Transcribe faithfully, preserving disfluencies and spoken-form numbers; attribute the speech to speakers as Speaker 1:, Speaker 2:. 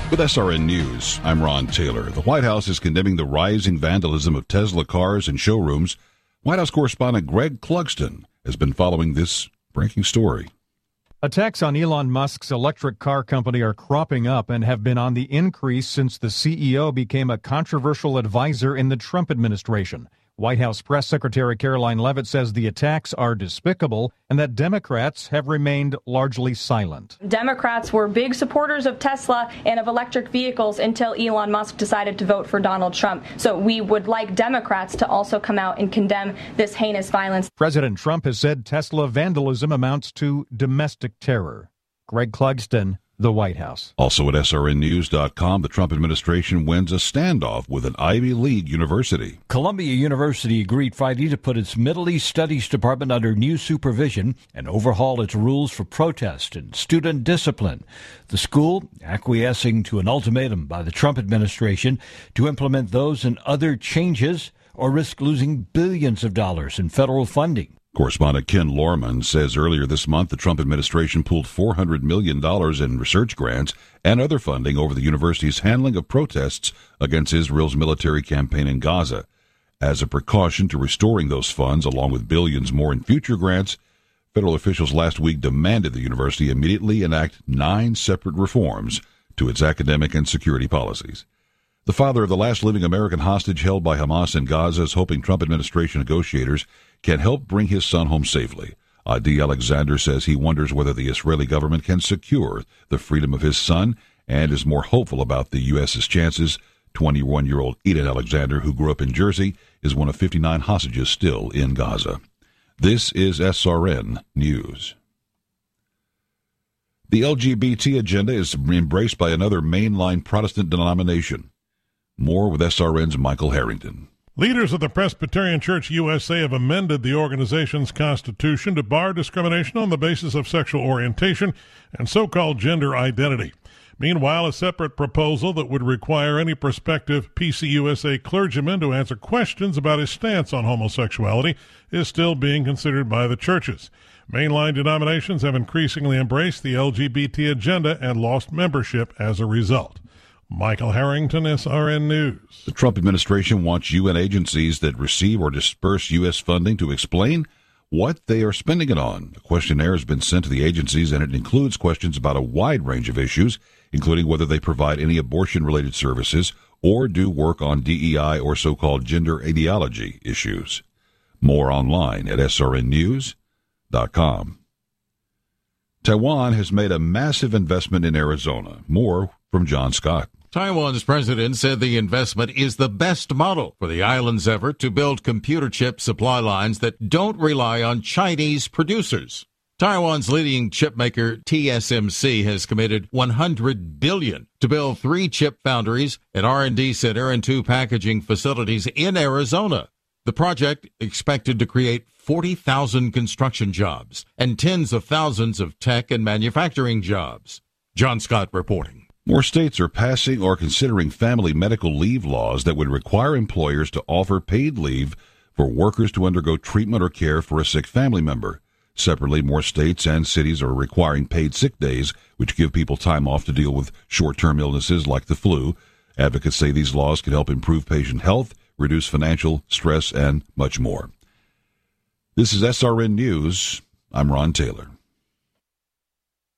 Speaker 1: With S R N News, I'm Ron Taylor. The White House is condemning the rising vandalism of Tesla cars and showrooms. White House correspondent Greg Clugston has been following this breaking story.
Speaker 2: Attacks on Elon Musk's electric car company are cropping up and have been on the increase since the C E O became a controversial advisor in the Trump administration. White House Press Secretary Caroline Leavitt says the attacks are despicable and that Democrats have remained largely silent.
Speaker 3: Democrats were big supporters of Tesla and of electric vehicles until Elon Musk decided to vote for Donald Trump. So we would like Democrats to also come out and condemn this heinous violence.
Speaker 2: President Trump has said Tesla vandalism amounts to domestic terror. Greg Clugston, the White House.
Speaker 1: Also at S R N news dot com, the Trump administration wins a standoff with an Ivy League university.
Speaker 4: Columbia University agreed Friday to put its Middle East Studies Department under new supervision and overhaul its rules for protest and student discipline. The school acquiescing to an ultimatum by the Trump administration to implement those and other changes or risk losing billions of dollars in federal funding.
Speaker 1: Correspondent Ken Lorman says earlier this month the Trump administration pulled four hundred million dollars in research grants and other funding over the university's handling of protests against Israel's military campaign in Gaza. As a precaution to restoring those funds, along with billions more in future grants, federal officials last week demanded the university immediately enact nine separate reforms to its academic and security policies. The father of the last living American hostage held by Hamas in Gaza is hoping Trump administration negotiators can help bring his son home safely. Adi Alexander says he wonders whether the Israeli government can secure the freedom of his son and is more hopeful about the U S's chances. twenty-one-year-old Eden Alexander, who grew up in Jersey, is one of fifty-nine hostages still in Gaza. This is S R N News. The L G B T agenda is embraced by another mainline Protestant denomination. More with S R N's Michael Harrington.
Speaker 5: Leaders of the Presbyterian Church U S A have amended the organization's constitution to bar discrimination on the basis of sexual orientation and so-called gender identity. Meanwhile, a separate proposal that would require any prospective P C U S A clergyman to answer questions about his stance on homosexuality is still being considered by the churches. Mainline denominations have increasingly embraced the L G B T agenda and lost membership as a result. Michael Harrington, S R N News.
Speaker 1: The Trump administration wants U N agencies that receive or disperse U S funding to explain what they are spending it on. A questionnaire has been sent to the agencies, and it includes questions about a wide range of issues, including whether they provide any abortion-related services or do work on D E I or so-called gender ideology issues. More online at S R N news dot com. Taiwan has made a massive investment in Arizona. More from John Scott.
Speaker 6: Taiwan's president said the investment is the best model for the island's effort to build computer chip supply lines that don't rely on Chinese producers. Taiwan's leading chip maker T S M C has committed one hundred billion dollars to build three chip foundries, an R and D center, and two packaging facilities in Arizona. The project expected to create forty thousand construction jobs and tens of thousands of tech and manufacturing jobs. John Scott reporting.
Speaker 1: More states are passing or considering family medical leave laws that would require employers to offer paid leave for workers to undergo treatment or care for a sick family member. Separately, more states and cities are requiring paid sick days, which give people time off to deal with short-term illnesses like the flu. Advocates say these laws can help improve patient health, reduce financial stress, and much more. This is S R N News. I'm Ron Taylor.